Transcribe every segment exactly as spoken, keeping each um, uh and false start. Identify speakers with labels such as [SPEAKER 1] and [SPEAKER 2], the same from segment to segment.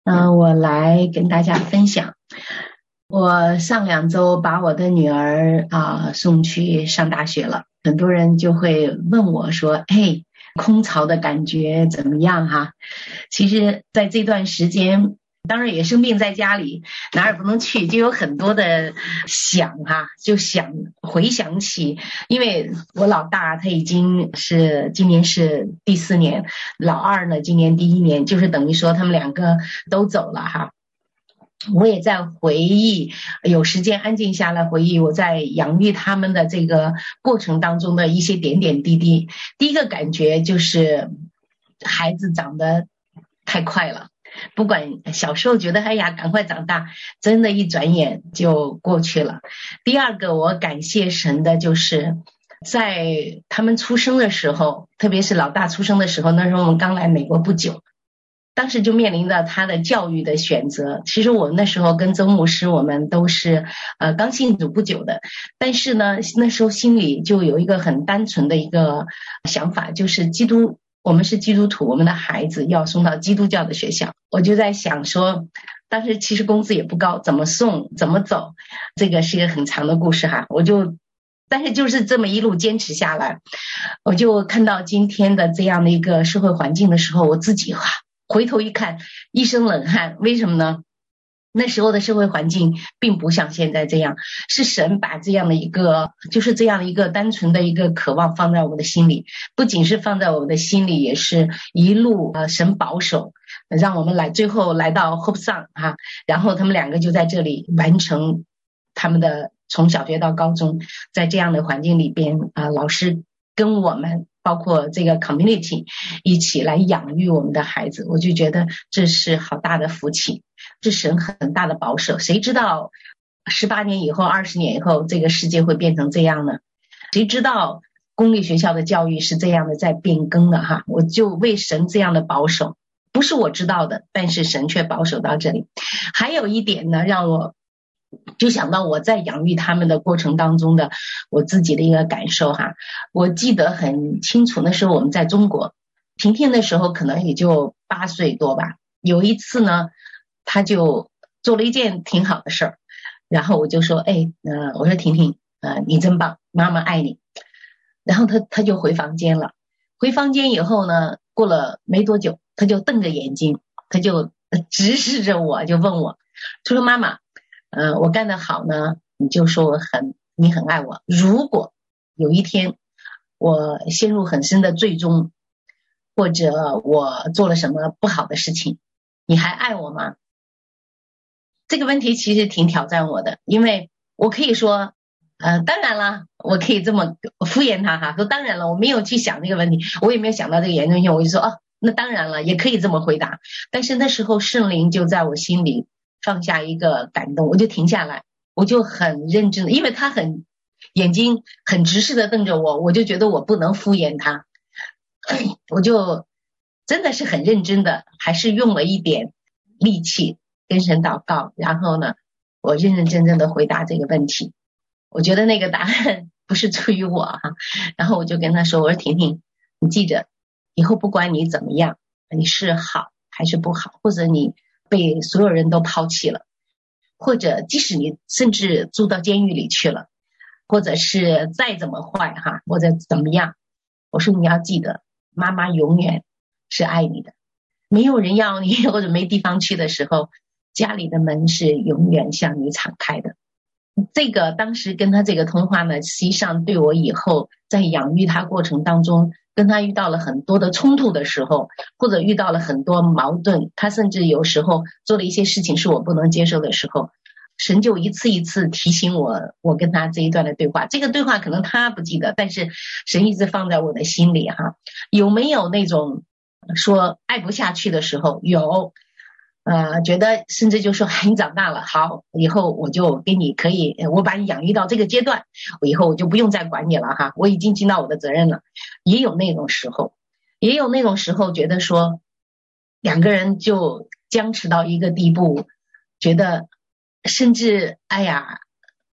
[SPEAKER 1] 嗯、呃，我来跟大家分享。我上两周把我的女儿啊、呃、送去上大学了，很多人就会问我说：“哎，空巢的感觉怎么样哈？”其实，在这段时间，当然也生病在家里，哪儿也不能去，就有很多的想哈，就想回想起，因为我老大他已经是今年是第四年，老二呢今年第一年，就是等于说他们两个都走了哈。我也在回忆，有时间安静下来回忆我在养育他们的这个过程当中的一些点点滴滴。第一个感觉就是孩子长得太快了，不管小时候觉得哎呀赶快长大，真的一转眼就过去了。第二个我感谢神的就是在他们出生的时候，特别是老大出生的时候，那时候我们刚来美国不久，当时就面临着他的教育的选择。其实我那时候跟周牧师我们都是呃刚信主不久的，但是呢那时候心里就有一个很单纯的一个想法，就是基督我们是基督徒，我们的孩子要送到基督教的学校。我就在想说，当时其实工资也不高，怎么送怎么走，这个是一个很长的故事哈。我就但是就是这么一路坚持下来，我就看到今天的这样的一个社会环境的时候，我自己回头一看一身冷汗。为什么呢？那时候的社会环境并不像现在这样，是神把这样的一个就是这样的一个单纯的一个渴望放在我的心里，不仅是放在我的心里，也是一路呃神保守，让我们来最后来到 Hope Sun 哈，然后他们两个就在这里完成他们的从小学到高中，在这样的环境里边啊、呃，老师跟我们包括这个 community 一起来养育我们的孩子，我就觉得这是好大的福气，是神很大的保守。谁知道十八年以后二十年以后这个世界会变成这样呢？谁知道公立学校的教育是这样的在变更的哈？我就为神这样的保守，不是我知道的，但是神却保守到这里。还有一点呢，让我就想到我在养育他们的过程当中的我自己的一个感受哈。我记得很清楚，那时候我们在中国，婷婷的时候可能也就八岁多吧。有一次呢，他就做了一件挺好的事儿，然后我就说，哎，呃，我说婷婷，呃，你真棒，妈妈爱你。然后他他就回房间了。回房间以后呢，过了没多久，他就瞪着眼睛，他就直视着我，就问我，他说妈妈，呃，我干得好呢，你就说我很，你很爱我。如果有一天我陷入很深的罪中，或者我做了什么不好的事情，你还爱我吗？这个问题其实挺挑战我的，因为我可以说，呃，当然了，我可以这么敷衍他哈，说当然了，我没有去想这个问题，我也没有想到这个严重性，我就说哦，那当然了，也可以这么回答。但是那时候圣灵就在我心里放下一个感动，我就停下来，我就很认真的，因为他很眼睛很直视的瞪着我，我就觉得我不能敷衍他，我就真的是很认真的，还是用了一点力气跟神祷告，然后呢，我认认真真的回答这个问题。我觉得那个答案不是出于我哈，然后我就跟他说，我说婷婷，你记着，以后不管你怎么样，你是好还是不好，或者你被所有人都抛弃了，或者即使你甚至住到监狱里去了，或者是再怎么坏哈，或者怎么样，我说你要记得，妈妈永远是爱你的，没有人要你或者没地方去的时候，家里的门是永远向你敞开的。这个当时跟他这个通话呢，实际上对我以后在养育他过程当中，跟他遇到了很多的冲突的时候，或者遇到了很多矛盾，他甚至有时候做了一些事情是我不能接受的时候，神就一次一次提醒我，我跟他这一段的对话。这个对话可能他不记得，但是神一直放在我的心里哈。有没有那种说爱不下去的时候？有。呃，觉得甚至就说你长大了，好，以后我就给你可以，我把你养育到这个阶段，我以后我就不用再管你了哈，我已经尽到我的责任了。也有那种时候，也有那种时候觉得说两个人就僵持到一个地步，觉得甚至哎呀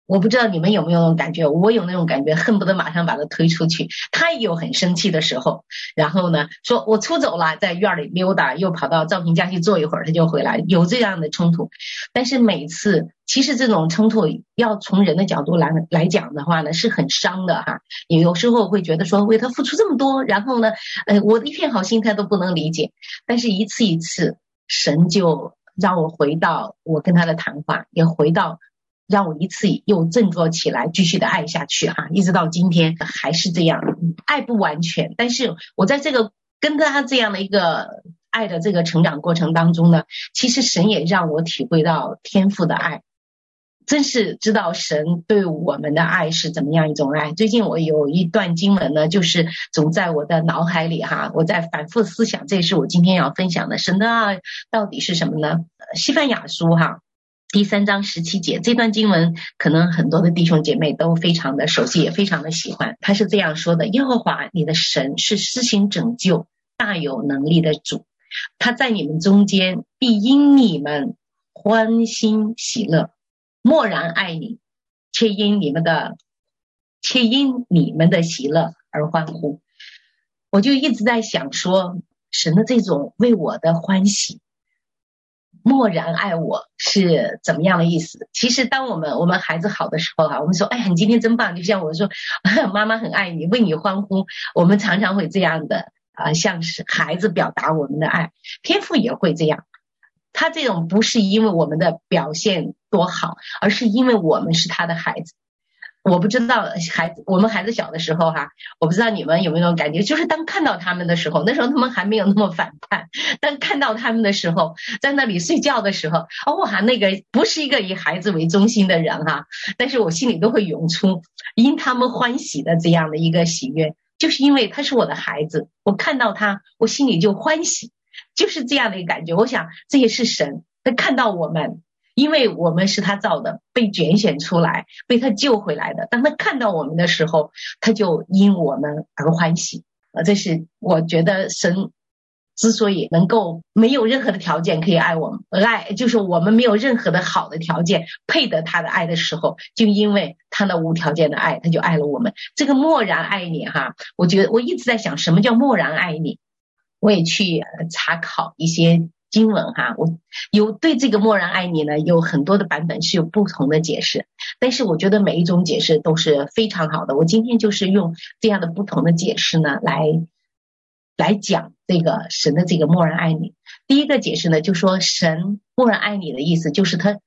[SPEAKER 1] 我不知道你们有没有那种感觉，我有那种感觉，恨不得马上把他推出去。他也有很生气的时候，然后呢说我出走了，在院里溜达，又跑到赵平家去坐一会儿，他就回来，有这样的冲突。但是每次其实这种冲突要从人的角度来来讲的话呢，是很伤的哈。也有时候会觉得说为他付出这么多，然后呢呃，我的一片好心他都不能理解。但是一次一次神就让我回到我跟他的谈话，也回到让我一次又振作起来，继续的爱下去哈，一直到今天还是这样。爱不完全，但是我在这个跟他这样的一个爱的这个成长过程当中呢，其实神也让我体会到天父的爱，真是知道神对我们的爱是怎么样一种爱。最近我有一段经文呢，就是总在我的脑海里哈，我在反复思想，这也是我今天要分享的。神的爱到底是什么呢？西番雅书哈第三章十七节，这段经文可能很多的弟兄姐妹都非常的熟悉，也非常的喜欢。他是这样说的：耶和华你的神是施行拯救大有能力的主，他在你们中间必因你们欢欣喜乐，默然爱你，却因你们的却因你们的喜乐而欢呼。我就一直在想说，神的这种为我的欢喜默然爱我是怎么样的意思。其实当我们我们孩子好的时候哈，我们说哎呀你今天真棒，就像我说妈妈很爱你，为你欢呼，我们常常会这样的啊，向孩子表达我们的爱。天父也会这样，他这种不是因为我们的表现多好，而是因为我们是他的孩子。我不知道孩子，我们孩子小的时候哈，我不知道你们有没有那种感觉，就是当看到他们的时候，那时候他们还没有那么反叛，当看到他们的时候，在那里睡觉的时候，哦，哇，那个不是一个以孩子为中心的人哈，但是我心里都会涌出因他们欢喜的这样的一个喜悦，就是因为他是我的孩子，我看到他，我心里就欢喜，就是这样的一个感觉。我想这也是神，他看到我们。因为我们是他造的，被拣选出来，被他救回来的。当他看到我们的时候，他就因我们而欢喜。呃，这是我觉得神之所以能够没有任何的条件可以爱我们，而爱就是我们没有任何的好的条件配得他的爱的时候，就因为他那无条件的爱，他就爱了我们。这个默然爱你哈，我觉得我一直在想什么叫默然爱你，我也去查考一些经文哈，我有对这个默然爱你呢，有很多的版本是有不同的解释，但是我觉得每一种解释都是非常好的。我今天就是用这样的不同的解释呢，来来讲这个神的这个默然爱你。第一个解释呢，就说神默然爱你的意思就是他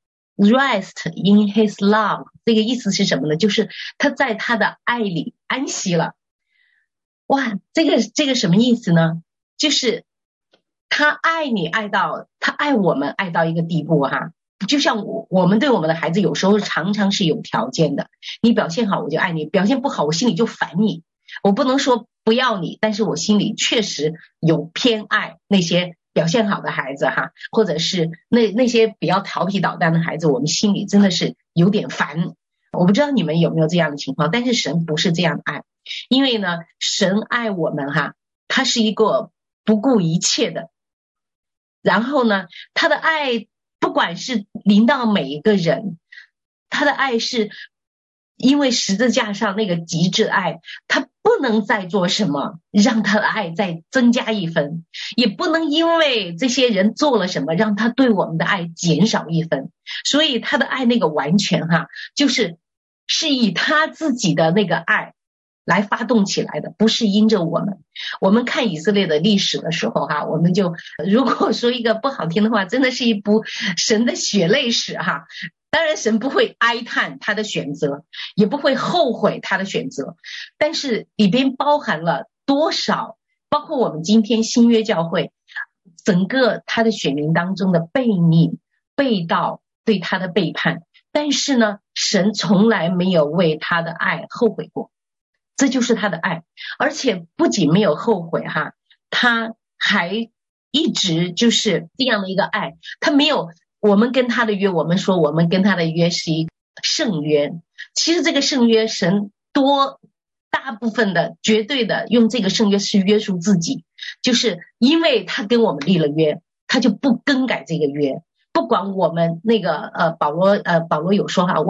[SPEAKER 1] rest in his love， 这个意思是什么呢？就是他在他的爱里安息了。哇，这个这个什么意思呢？就是他爱你爱到他爱我们爱到一个地步哈，就像我我们对我们的孩子有时候常常是有条件的，你表现好我就爱你，表现不好我心里就烦你。我不能说不要你，但是我心里确实有偏爱那些表现好的孩子哈，或者是那那些比较调皮捣蛋的孩子，我们心里真的是有点烦。我不知道你们有没有这样的情况，但是神不是这样的爱，因为呢神爱我们哈，他是一个不顾一切的，然后呢他的爱不管是临到每一个人，他的爱是因为十字架上那个极致爱，他不能再做什么让他的爱再增加一分，也不能因为这些人做了什么让他对我们的爱减少一分，所以他的爱那个完全哈，就是是以他自己的那个爱来发动起来的，不是因着我们。我们看以色列的历史的时候哈，我们就如果说一个不好听的话，真的是一部神的血泪史哈。当然神不会哀叹他的选择，也不会后悔他的选择，但是里边包含了多少，包括我们今天新约教会整个他的选民当中的悖逆、背道、对他的背叛，但是呢神从来没有为他的爱后悔过，这就是他的爱。而且不仅没有后悔哈，他还一直就是这样的一个爱，他没有我们跟他的约，我们说我们跟他的约是一个圣约，其实这个圣约神多大部分的绝对的用这个圣约是约束自己，就是因为他跟我们立了约，他就不更改这个约。不管我们那个呃保罗呃保罗有说哈，我们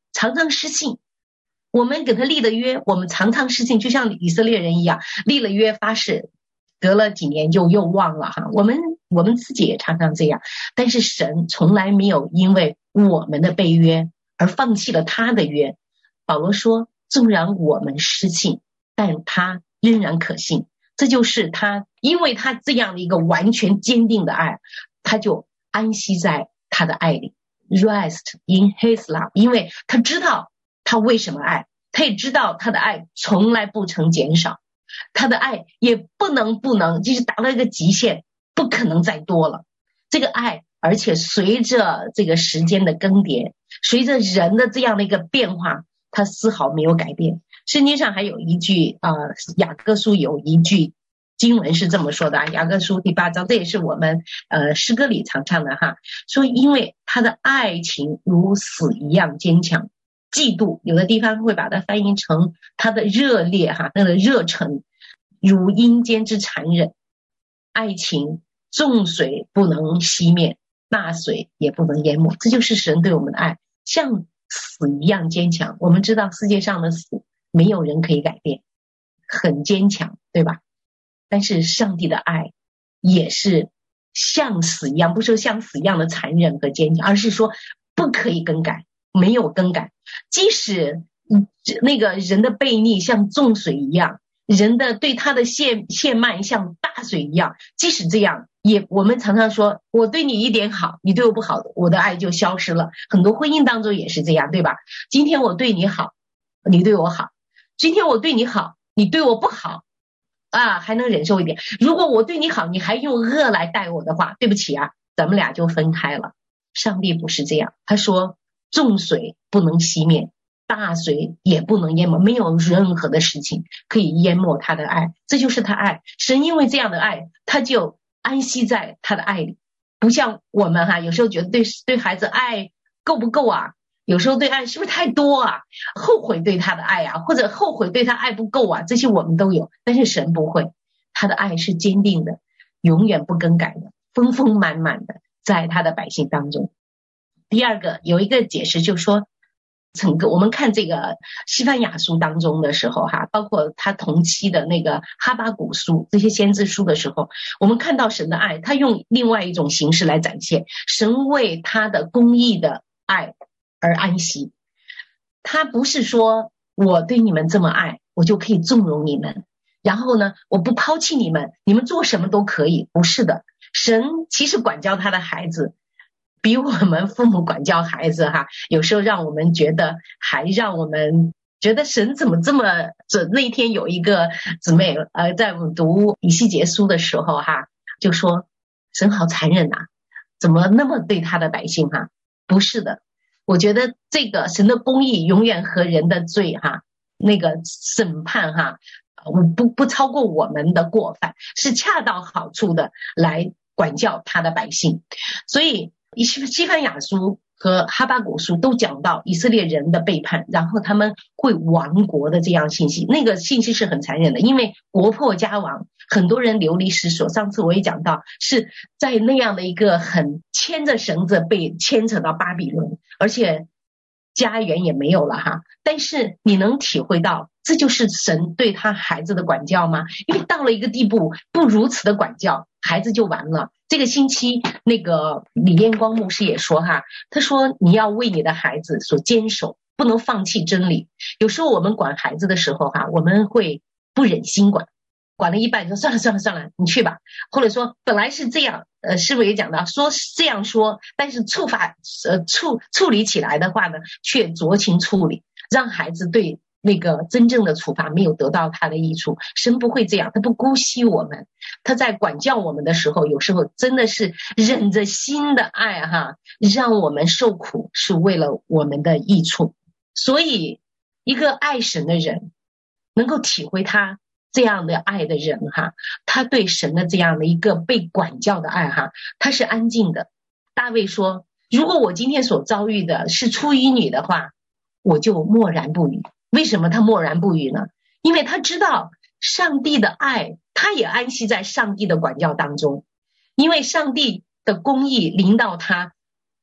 [SPEAKER 1] 常常失信。我们给他立了约，我们常常失信，就像以色列人一样，立了约发誓，隔了几年就又忘了哈。我们我们自己也常常这样，但是神从来没有因为我们的背约而放弃了他的约。保罗说，纵然我们失信，但他仍然可信。这就是他，因为他这样的一个完全坚定的爱，他就安息在他的爱里， rest in his love， 因为他知道他为什么爱，他也知道他的爱从来不曾减少，他的爱也不能不能就是达到一个极限，不可能再多了。这个爱而且随着这个时间的更迭，随着人的这样的一个变化，它丝毫没有改变。圣经上还有一句呃，雅各书有一句经文是这么说的，雅各书第八章，这也是我们呃诗歌里常唱的哈，说因为他的爱情如死一样坚强，嫉妒有的地方会把它翻译成他的热烈哈，那个热忱如阴间之残忍，爱情众水不能熄灭，大水也不能淹没。这就是神对我们的爱，像死一样坚强。我们知道世界上的死没有人可以改变，很坚强，对吧？但是上帝的爱也是像死一样，不是说像死一样的残忍和坚强，而是说不可以更改，没有更改。即使那个人的悖逆像众水一样，人的对他的亵亵慢像大水一样，即使这样，也我们常常说我对你一点好，你对我不好，我的爱就消失了。很多婚姻当中也是这样，对吧？今天我对你好，你对我好，今天我对你好，你对我不好啊，还能忍受一点。如果我对你好，你还用恶来待我的话，对不起啊，咱们俩就分开了。上帝不是这样，他说众水不能熄灭，大水也不能淹没，没有任何的事情可以淹没他的爱，这就是他爱。神因为这样的爱，他就安息在他的爱里。不像我们哈，有时候觉得对对孩子爱够不够啊，有时候对爱是不是太多啊，后悔对他的爱啊，或者后悔对他爱不够啊，这些我们都有。但是神不会，他的爱是坚定的，永远不更改的，丰丰满满的在他的百姓当中。第二个有一个解释，就是说整个我们看这个西番雅书当中的时候哈，包括他同期的那个哈巴谷书，这些先知书的时候，我们看到神的爱，他用另外一种形式来展现，神为他的公义的爱而安息。他不是说我对你们这么爱，我就可以纵容你们，然后呢我不抛弃你们，你们做什么都可以，不是的。神其实管教他的孩子比我们父母管教孩子哈，有时候让我们觉得，还让我们觉得神怎么这么准。那天有一个姊妹呃，在我们读以西结书的时候哈，就说神好残忍啊，怎么那么对他的百姓哈？不是的，我觉得这个神的公义永远和人的罪哈，那个审判哈，不不超过我们的过犯，是恰到好处的来管教他的百姓。所以西番雅书和哈巴谷书都讲到以色列人的背叛，然后他们会亡国的这样信息。那个信息是很残忍的，因为国破家亡，很多人流离失所。上次我也讲到，是在那样的一个很牵着绳子被牵扯到巴比伦，而且家园也没有了哈。但是你能体会到这就是神对他孩子的管教吗？因为到了一个地步，不如此的管教，孩子就完了。这个星期那个李彦光牧师也说哈，他说你要为你的孩子所坚守，不能放弃真理。有时候我们管孩子的时候哈，我们会不忍心管，管了一半说算了算了算了，你去吧。或者说本来是这样，呃，师傅也讲到说这样说，但是处罚呃处处理起来的话呢，却酌情处理，让孩子对那个真正的处罚没有得到他的益处。神不会这样，他不姑息我们，他在管教我们的时候，有时候真的是忍着心的爱哈，让我们受苦，是为了我们的益处。所以一个爱神的人能够体会他这样的爱的人哈，他对神的这样的一个被管教的爱哈，他是安静的。大卫说，如果我今天所遭遇的是出于你的话，我就默然不语。为什么他默然不语呢？因为他知道上帝的爱，他也安息在上帝的管教当中。因为上帝的公义临到他，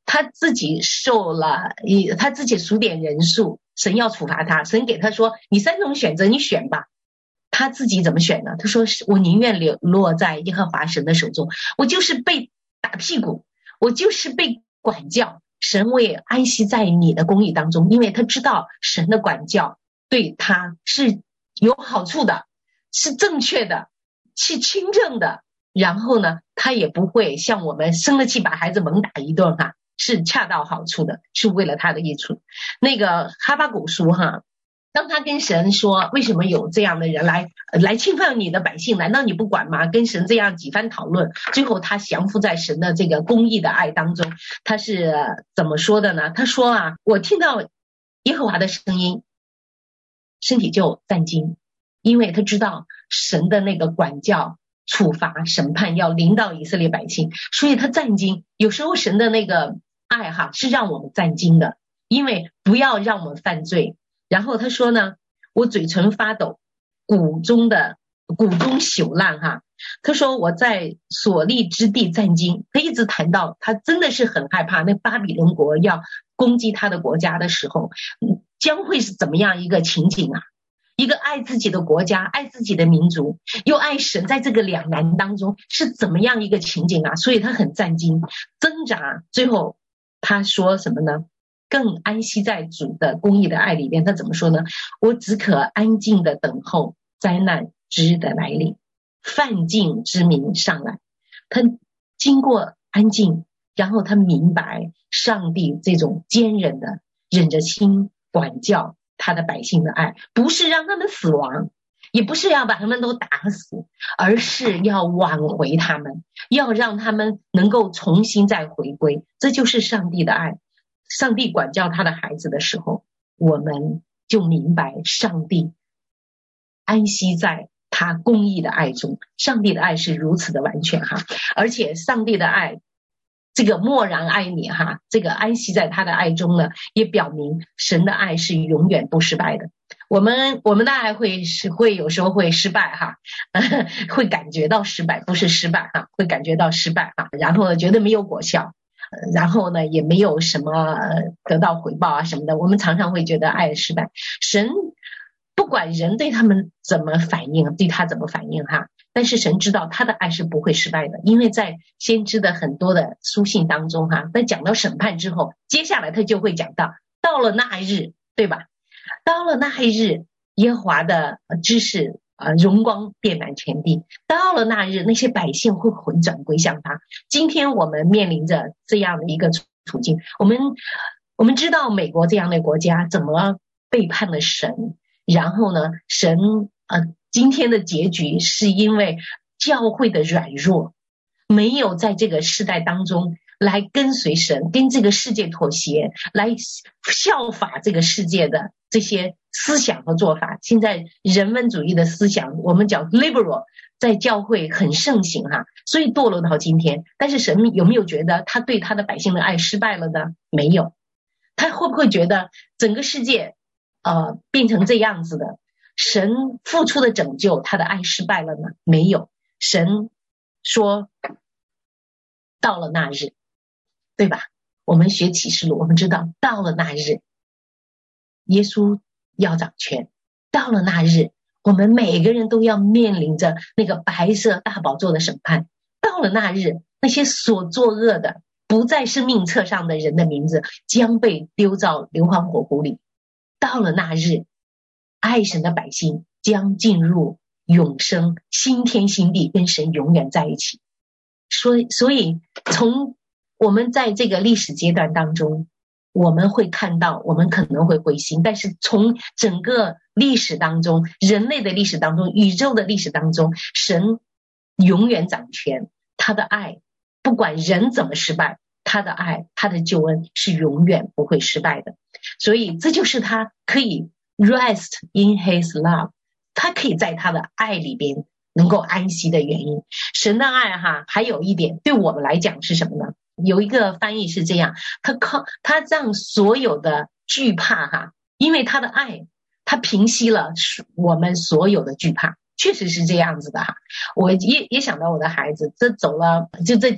[SPEAKER 1] 他自己受了，他自己数点人数，神要处罚他，神给他说你三种选择你选吧。他自己怎么选呢？他说我宁愿流落在耶和华神的手中，我就是被打屁股，我就是被管教，神我也安息在你的公义当中，因为他知道神的管教对他是有好处的，是正确的，是清正的，然后呢他也不会像我们生了气把孩子猛打一顿哈，是恰到好处的，是为了他的益处。那个哈巴谷书哈，当他跟神说为什么有这样的人来来侵犯你的百姓，难道你不管吗？跟神这样几番讨论，最后他降服在神的这个公义的爱当中。他是怎么说的呢？他说啊，我听到耶和华的声音，身体就战惊，因为他知道神的那个管教处罚审判要临到以色列百姓，所以他战惊。有时候神的那个爱哈是让我们战惊的，因为不要让我们犯罪。然后他说呢，我嘴唇发抖，骨中的骨中朽烂哈。他说我在所立之地战惊。他一直谈到他真的是很害怕那巴比伦国要攻击他的国家的时候，将会是怎么样一个情景啊？一个爱自己的国家，爱自己的民族，又爱神，在这个两难当中是怎么样一个情景啊？所以他很战惊挣扎。最后他说什么呢？更安息在主的公义的爱里边。他怎么说呢？我只可安静的等候灾难之日的来临，犯境之民上来。他经过安静，然后他明白上帝这种坚忍的忍着心管教他的百姓的爱，不是让他们死亡，也不是要把他们都打死，而是要挽回他们，要让他们能够重新再回归。这就是上帝的爱。上帝管教他的孩子的时候，我们就明白上帝安息在他公义的爱中。上帝的爱是如此的完全哈，而且上帝的爱这个默然爱你哈，这个安息在他的爱中呢，也表明神的爱是永远不失败的。我们我们的爱会是会有时候会失败哈，会感觉到失败，不是失败哈，会感觉到失败哈，然后呢觉得没有果效，然后呢也没有什么得到回报啊什么的。我们常常会觉得爱失败。神不管人对他们怎么反应，对他怎么反应哈，但是神知道他的爱是不会失败的。因为在先知的很多的书信当中哈，在讲到审判之后，接下来他就会讲到到了那一日，对吧？到了那一日，耶和华的知识呃，荣光遍满全地。到了那日，那些百姓会回转归向他。今天我们面临着这样的一个处境，我们我们知道美国这样的国家怎么背叛了神，然后呢神呃，今天的结局是因为教会的软弱，没有在这个世代当中来跟随神，跟这个世界妥协，来效法这个世界的这些思想和做法。现在人文主义的思想，我们讲 liberal， 在教会很盛行哈，所以堕落到今天。但是神有没有觉得他对他的百姓的爱失败了呢？没有。他会不会觉得整个世界呃变成这样子的，神付出的拯救他的爱失败了呢？没有。神说到了那日，对吧？我们学启示录，我们知道到了那日耶稣要掌权，到了那日我们每个人都要面临着那个白色大宝座的审判。到了那日，那些所作恶的不在生命册上的人的名字将被丢到硫磺火湖里。到了那日，爱神的百姓将进入永生，新天新地，跟神永远在一起。所以所以从我们在这个历史阶段当中，我们会看到我们可能会灰心，但是从整个历史当中，人类的历史当中，宇宙的历史当中，神永远掌权，他的爱不管人怎么失败，他的爱他的救恩是永远不会失败的。所以这就是他可以 rest in his love， 他可以在他的爱里边能够安息的原因。神的爱哈，还有一点对我们来讲是什么呢？有一个翻译是这样，他靠他让所有的惧怕哈，因为他的爱，他平息了我们所有的惧怕。确实是这样子的哈。我也也想到我的孩子，这走了就这几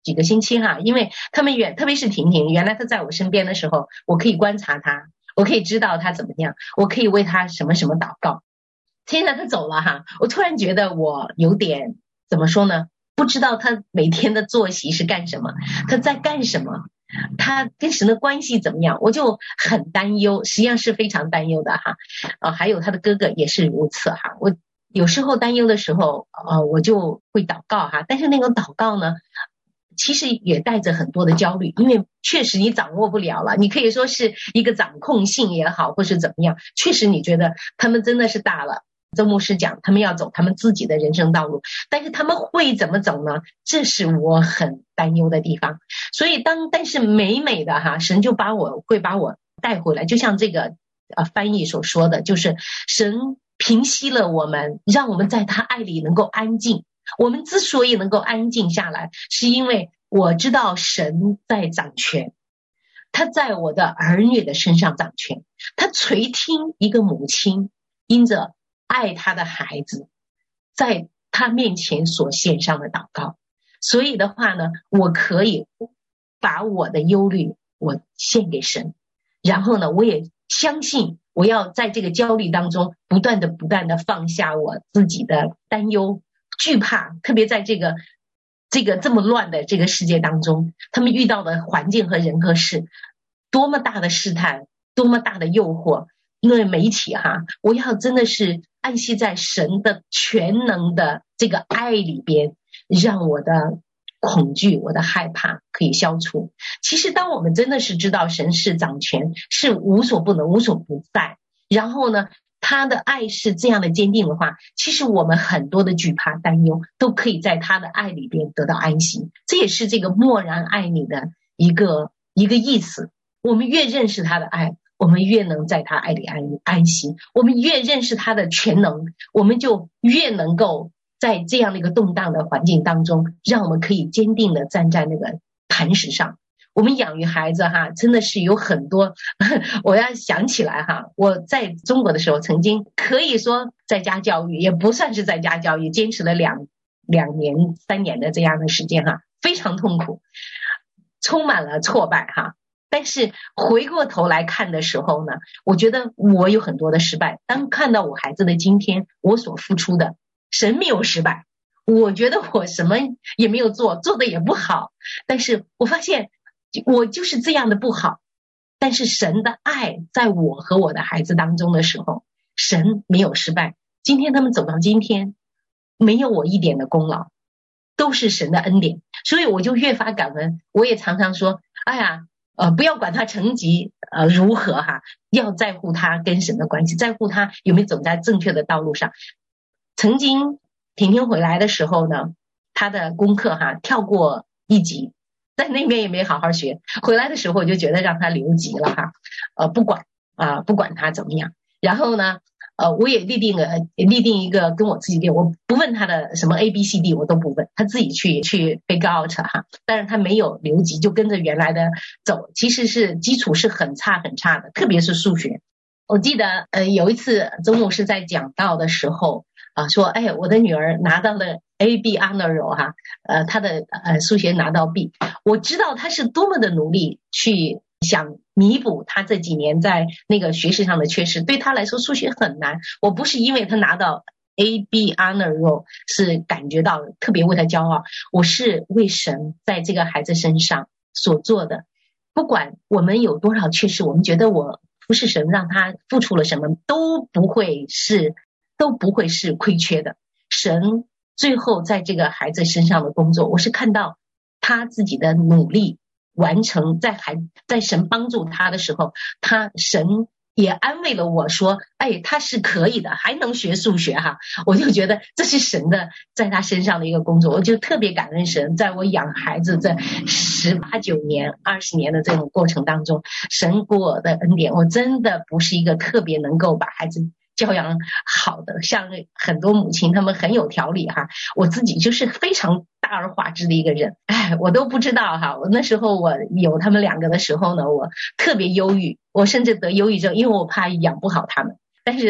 [SPEAKER 1] 几个星期哈，因为他们原特别是婷婷，原来她在我身边的时候，我可以观察她，我可以知道她怎么样，我可以为她什么什么祷告。现在她走了哈，我突然觉得我有点怎么说呢？不知道她每天的作息是干什么，她在干什么，她跟神的关系怎么样，我就很担忧，实际上是非常担忧的哈。呃，还有她的哥哥也是如此哈。我有时候担忧的时候，呃，我就会祷告哈，但是那种祷告呢，其实也带着很多的焦虑，因为确实你掌握不了了，你可以说是一个掌控性也好，或是怎么样，确实你觉得他们真的是大了。周牧师讲他们要走他们自己的人生道路，但是他们会怎么走呢？这是我很担忧的地方。所以当但是美美的哈，神就把我会把我带回来，就像这个呃翻译所说的，就是神平息了我们，让我们在他爱里能够安静。我们之所以能够安静下来，是因为我知道神在掌权，他在我的儿女的身上掌权，他垂听一个母亲因着爱他的孩子在他面前所献上的祷告。所以的话呢，我可以把我的忧虑我献给神，然后呢我也相信我要在这个焦虑当中不断的不断的放下我自己的担忧惧怕，特别在这个这个这么乱的这个世界当中，他们遇到的环境和人和事多么大的试探，多么大的诱惑。因为媒体哈，我要真的是安息在神的全能的这个爱里边，让我的恐惧我的害怕可以消除。其实当我们真的是知道神是掌权，是无所不能无所不在，然后呢他的爱是这样的坚定的话，其实我们很多的惧怕担忧都可以在他的爱里边得到安息。这也是这个默然爱你的一个一个意思。我们越认识他的爱，我们越能在他爱里安安息，我们越认识他的全能，我们就越能够在这样的一个动荡的环境当中，让我们可以坚定的站在那个磐石上。我们养育孩子哈，真的是有很多我要想起来哈，我在中国的时候曾经可以说在家教育，也不算是在家教育，坚持了两两年三年的这样的时间哈，非常痛苦，充满了挫败哈。但是回过头来看的时候呢，我觉得我有很多的失败。当看到我孩子的今天，我所付出的，神没有失败，我觉得我什么也没有做，做的也不好，但是我发现我就是这样的不好。但是神的爱在我和我的孩子当中的时候，神没有失败。今天他们走到今天，没有我一点的功劳，都是神的恩典，所以我就越发感恩。我也常常说，哎呀呃，不要管他成绩呃如何哈，要在乎他跟神的关系，在乎他有没有走在正确的道路上。曾经婷婷回来的时候呢，他的功课哈跳过一级，在那边也没好好学，回来的时候我就觉得让他留级了哈，呃，不管啊、呃，不管他怎么样。然后呢，呃，我也立定了立定一个跟我自己定，我不问他的什么 A B C D 我都不问，他自己去去 figure out 哈。但是他没有留级，就跟着原来的走，其实是基础是很差很差的，特别是数学。我记得呃有一次周牧师在讲道的时候啊、呃、说，哎，我的女儿拿到了 A B honor roll 哈，呃，她的呃数学拿到 B， 我知道她是多么的努力去想弥补他这几年在那个学识上的缺失，对他来说数学很难。我不是因为他拿到 A B honor roll 是感觉到特别为他骄傲，我是为神在这个孩子身上所做的。不管我们有多少缺失，我们觉得我服侍神让他付出了什么，都不会是都不会是亏缺的。神最后在这个孩子身上的工作，我是看到他自己的努力完成，在还在神帮助他的时候，他神也安慰了我说，哎，他是可以的，还能学数学哈。我就觉得这是神的在他身上的一个工作，我就特别感恩神，在我养孩子这十八九年二十年的这种过程当中，神给我的恩典，我真的不是一个特别能够把孩子教养好的，像很多母亲他们很有条理哈，我自己就是非常大而化之的一个人。哎，我都不知道哈，我那时候我有他们两个的时候呢，我特别忧郁，我甚至得忧郁症，因为我怕养不好他们。但是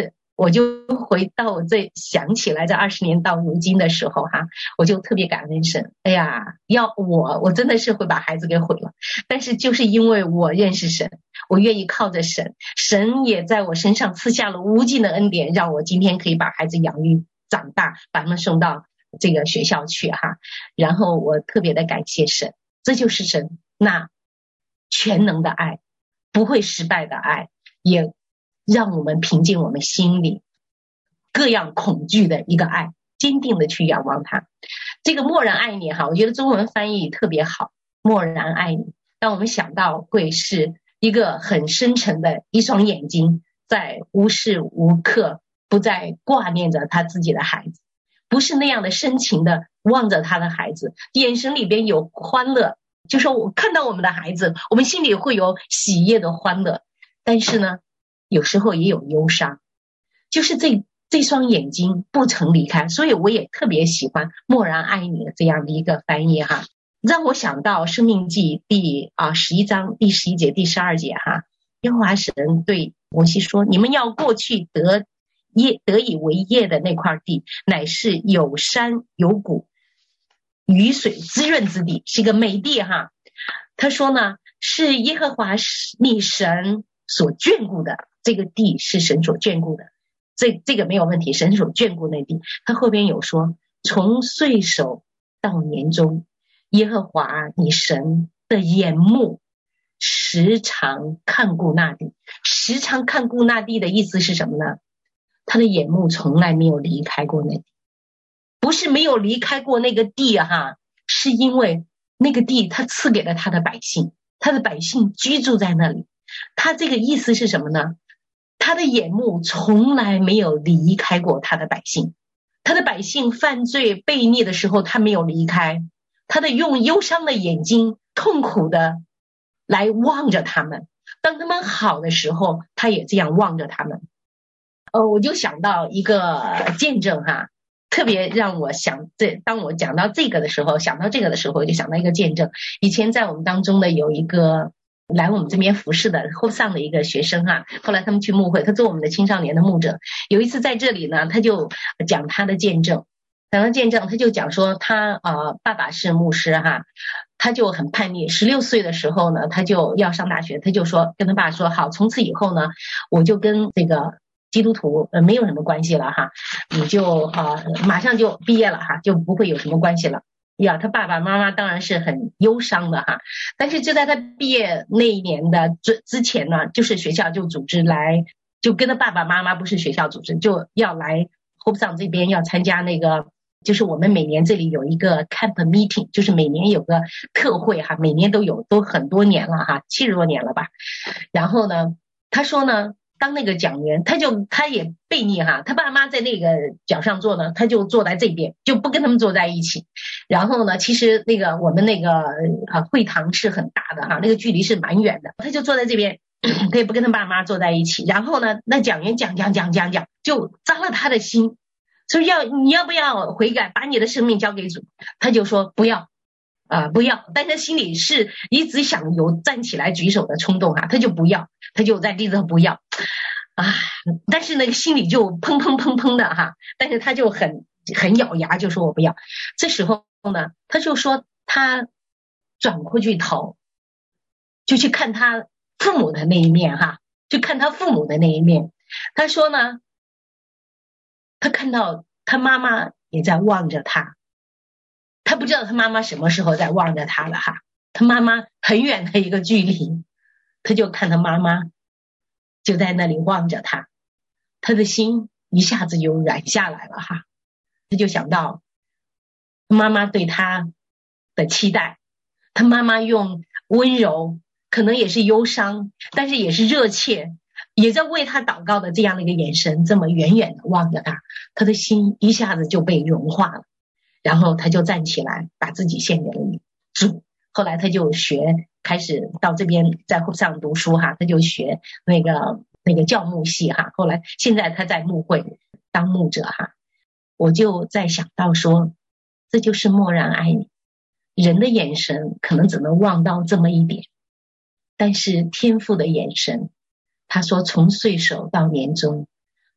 [SPEAKER 1] 我就回到我这想起来这二十年到如今的时候哈，我就特别感恩神。哎呀，要我我真的是会把孩子给毁了，但是就是因为我认识神，我愿意靠着神，神也在我身上赐下了无尽的恩典，让我今天可以把孩子养育长大，把他们送到这个学校去哈。然后我特别的感谢神，这就是神那全能的爱，不会失败的爱，也让我们平静我们心里各样恐惧的一个爱，坚定的去仰望他。这个默然爱你哈，我觉得中文翻译特别好，默然爱你，让我们想到会是一个很深沉的一双眼睛，在无时无刻不再挂念着他自己的孩子，不是那样的深情的望着他的孩子，眼神里边有欢乐，就说我看到我们的孩子，我们心里会有喜悦的欢乐，但是呢有时候也有忧伤，就是这这双眼睛不曾离开。所以我也特别喜欢默然爱你的这样的一个翻译哈，让我想到生命记第啊十一章第十一节第十二节哈，耶和华神对摩西说，你们要过去得业得以为业的那块地，乃是有山有谷雨水滋润之地，是一个美地哈。他说呢，是耶和华你神所眷顾的，这个地是神所眷顾的，这这个没有问题，神所眷顾那地。他后边有说，从岁首到年终，耶和华你神的眼目时常看顾那地。时常看顾那地的意思是什么呢？他的眼目从来没有离开过那地，不是没有离开过那个地哈，是因为那个地他赐给了他的百姓，他的百姓居住在那里。他这个意思是什么呢？他的眼目从来没有离开过他的百姓，他的百姓犯罪悖逆的时候他没有离开，他的用忧伤的眼睛痛苦的来望着他们，当他们好的时候他也这样望着他们。呃，我就想到一个见证哈，特别让我想，这当我讲到这个的时候，想到这个的时候，我就想到一个见证。以前在我们当中的有一个来我们这边服侍的后上的一个学生哈，后来他们去牧会，他做我们的青少年的牧者。有一次在这里呢，他就讲他的见证，讲他见证，他就讲说他呃爸爸是牧师哈，他就很叛逆，十六岁的时候呢，他就要上大学，他就说跟他爸说，好，从此以后呢，我就跟这个基督徒呃没有什么关系了哈，你就呃马上就毕业了哈，就不会有什么关系了呀。他爸爸妈妈当然是很忧伤的哈，但是就在他毕业那一年的之之前呢，就是学校就组织来，就跟他爸爸妈妈，不是学校组织，就要来 Hope 上这边要参加那个，就是我们每年这里有一个 camp meeting， 就是每年有个特会哈，每年都有，都很多年了哈，七十多年了吧。然后呢他说呢，当那个讲员，他就他也悖逆哈，他爸妈在那个角上坐呢，他就坐在这边，就不跟他们坐在一起。然后呢，其实那个我们那个呃会堂是很大的哈，那个距离是蛮远的，他就坐在这边，他也不跟他爸妈坐在一起。然后呢，那讲员讲讲讲讲讲，就扎了他的心，说要你要不要悔改，把你的生命交给主？他就说不要。啊、呃，不要，但是心里是一直想有站起来举手的冲动哈，他就不要，他就在地上不要啊，但是那个心里就砰砰砰砰的哈，但是他就很很咬牙，就说我不要。这时候呢，他就说他转过去头，就去看他父母的那一面哈，就看他父母的那一面。他说呢，他看到他妈妈也在望着他。他不知道他妈妈什么时候在望着他了哈，他妈妈很远的一个距离，他就看他妈妈就在那里望着他，他的心一下子就软下来了哈，他就想到妈妈对他的期待，他妈妈用温柔，可能也是忧伤，但是也是热切，也在为他祷告的这样的一个眼神，这么远远的望着他，他的心一下子就被融化了。然后他就站起来，把自己献给了主。后来他就学，开始到这边在后上读书哈，他就学那个那个教牧系哈。后来现在他在牧会当牧者哈。我就在想到说，这就是默然爱你。人的眼神可能只能望到这么一点，但是天父的眼神，他说从岁首到年终，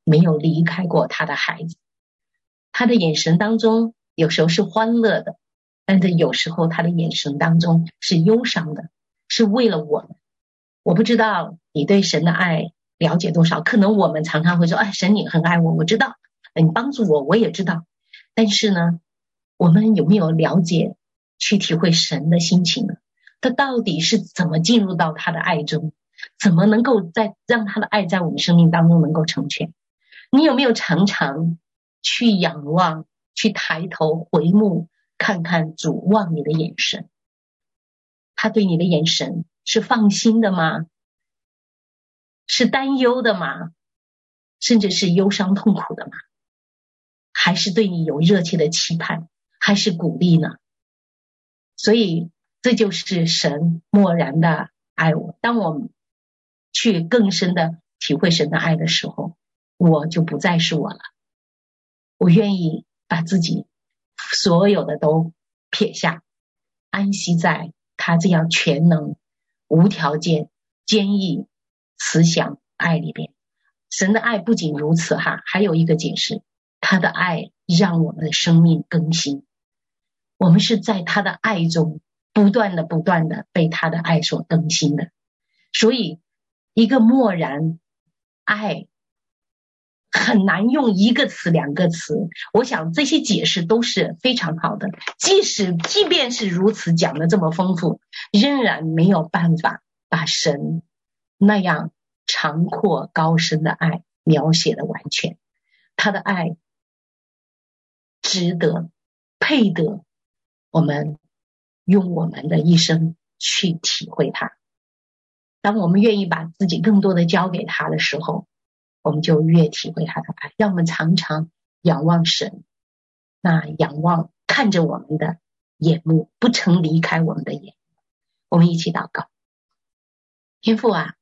[SPEAKER 1] 没有离开过他的孩子。他的眼神当中有时候是欢乐的，但是有时候他的眼神当中是忧伤的，是为了我们。我不知道你对神的爱了解多少，可能我们常常会说，哎，神你很爱我，我知道，你帮助我，我也知道。但是呢，我们有没有了解去体会神的心情呢？他到底是怎么进入到他的爱中，怎么能够在让他的爱在我们生命当中能够成全？你有没有常常去仰望，去抬头回目，看看主望你的眼神？他对你的眼神是放心的吗？是担忧的吗？甚至是忧伤痛苦的吗？还是对你有热切的期盼，还是鼓励呢？所以这就是神默然的爱我。当我们去更深的体会神的爱的时候，我就不再是我了。我愿意把自己所有的都撇下，安息在他这样全能、无条件、坚毅、慈祥爱里边。神的爱不仅如此哈，还有一个解释，他的爱让我们的生命更新。我们是在他的爱中不断的不断的被他的爱所更新的。所以一个默然爱很难用一个词两个词，我想这些解释都是非常好的，即使即便是如此讲的这么丰富，仍然没有办法把神那样长阔高深的爱描写的完全。他的爱值得配得我们用我们的一生去体会它。当我们愿意把自己更多的交给他的时候，我们就越体会他的爱。让我们常常仰望神，那仰望看着我们的眼目，不曾离开我们的眼。我们一起祷告。天父啊，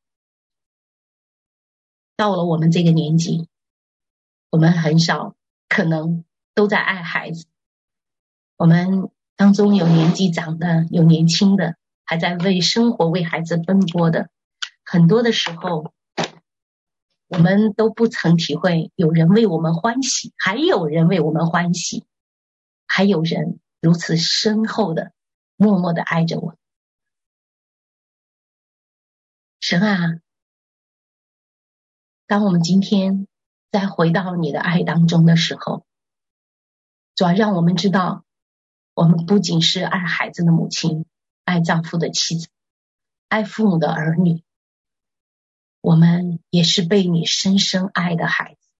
[SPEAKER 1] 到了我们这个年纪，我们很少可能都在爱孩子，我们当中有年纪长的，有年轻的，还在为生活为孩子奔波的。很多的时候我们都不曾体会有人为我们欢喜，还有人为我们欢喜，还有人如此深厚的默默的爱着我。神啊，当我们今天再回到你的爱当中的时候，主要让我们知道，我们不仅是爱孩子的母亲，爱丈夫的妻子，爱父母的儿女，我们也是被你深深爱的孩子。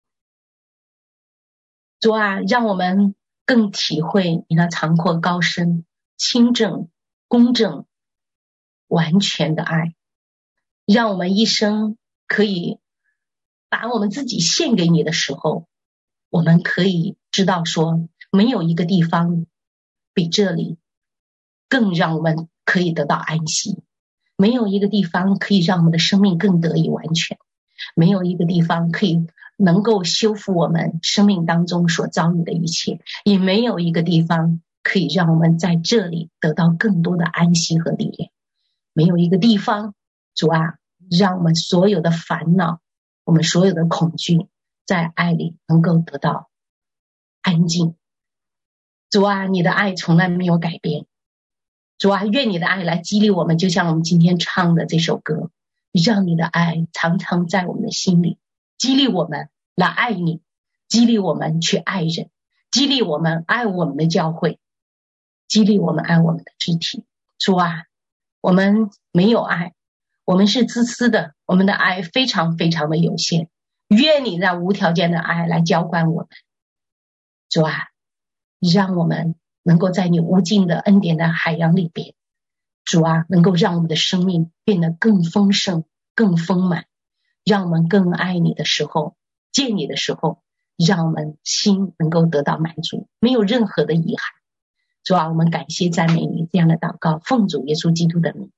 [SPEAKER 1] 主啊，让我们更体会你那长阔高深、清正、公正、完全的爱，让我们一生可以把我们自己献给你的时候，我们可以知道说，没有一个地方比这里更让我们可以得到安息，没有一个地方可以让我们的生命更得以完全，没有一个地方可以能够修复我们生命当中所遭遇的一切，也没有一个地方可以让我们在这里得到更多的安息和力量。没有一个地方，主啊，让我们所有的烦恼，我们所有的恐惧，在爱里能够得到安静。主啊，你的爱从来没有改变。主啊，愿你的爱来激励我们，就像我们今天唱的这首歌，让你的爱常常在我们的心里，激励我们来爱你，激励我们去爱人，激励我们爱我们的教会，激励我们爱我们的肢体。主啊，我们没有爱，我们是自私的，我们的爱非常非常的有限，愿你让无条件的爱来浇灌我们。主啊，让我们能够在你无尽的恩典的海洋里边，主啊，能够让我们的生命变得更丰盛更丰满，让我们更爱你的时候，见你的时候，让我们心能够得到满足，没有任何的遗憾。主啊，我们感谢赞美你，这样的祷告奉主耶稣基督的名，